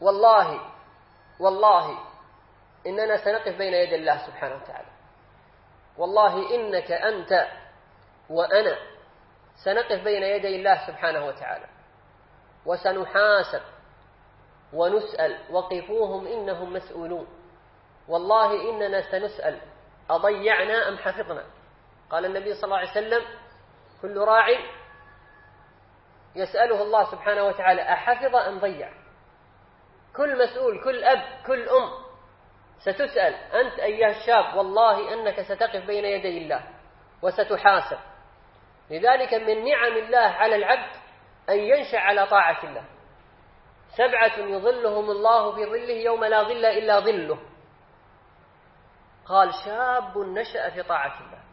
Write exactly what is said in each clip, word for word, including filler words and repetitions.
والله والله إننا سنقف بين يدي الله سبحانه وتعالى، والله إنك أنت وأنا سنقف بين يدي الله سبحانه وتعالى وسنحاسب ونسأل، وقفوهم إنهم مسؤولون. والله إننا سنسأل أضيعنا أم حفظنا. قال النبي صلى الله عليه وسلم: كل راع يسأله الله سبحانه وتعالى أحفظ أم ضيع. كل مسؤول، كل أب، كل أم ستسأل. أنت أيها الشاب والله أنك ستقف بين يدي الله وستحاسب. لذلك من نعم الله على العبد أن ينشأ على طاعة الله. سبعة يظلهم الله في ظله يوم لا ظل إلا ظله. قال: شاب نشأ في طاعة الله.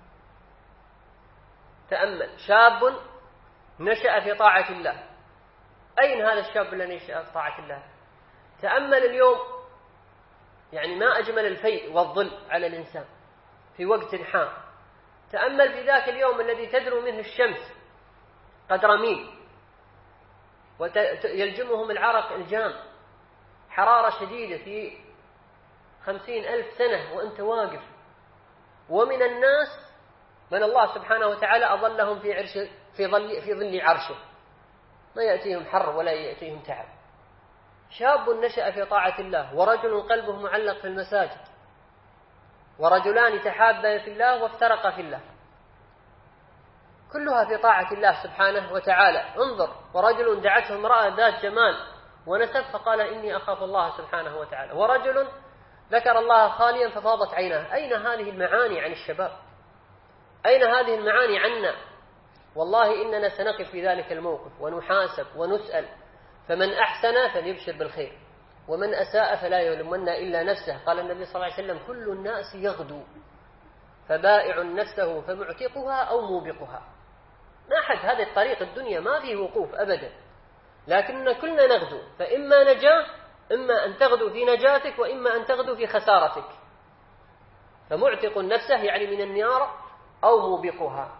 تأمل، شاب نشأ في طاعة الله. أين هذا الشاب الذي نشأ في طاعة الله؟ تأمل اليوم، يعني ما أجمل الفيء والظل على الإنسان في وقت حار. تأمل في ذاك اليوم الذي تدنو منه الشمس قدر ميل ويلجمهم العرق الجام، حرارة شديدة في خمسين ألف سنة وأنت واقف. ومن الناس من الله سبحانه وتعالى أظلهم في عرش في ظل في ظل عرشه، ما يأتيهم حر ولا يأتيهم تعب. شاب نشأ في طاعة الله، ورجل قلبه معلق في المساجد، ورجلان تحابا في الله وافترقا في الله، كلها في طاعة الله سبحانه وتعالى. انظر، ورجل دعته امرأة ذات جمال ونسب فقال: إني أخاف الله سبحانه وتعالى. ورجل ذكر الله خاليا ففاضت عيناه. أين هذه المعاني عن الشباب؟ أين هذه المعاني عنا؟ والله إننا سنقف في ذلك الموقف ونحاسب ونسأل. فمن أحسن فليبشر بالخير، ومن أساء فلا يلومن إلا نفسه. قال النبي صلى الله عليه وسلم: كل الناس يغدو فبائع نفسه فمعتقها أو موبقها. ما أحد، هذه الطريق الدنيا ما فيه وقوف أبدا، لكننا كلنا نغدو، فإما نجاة، إما أن تغدو في نجاتك وإما أن تغدو في خسارتك. فمعتق نفسه يعني من النار أو موبقها.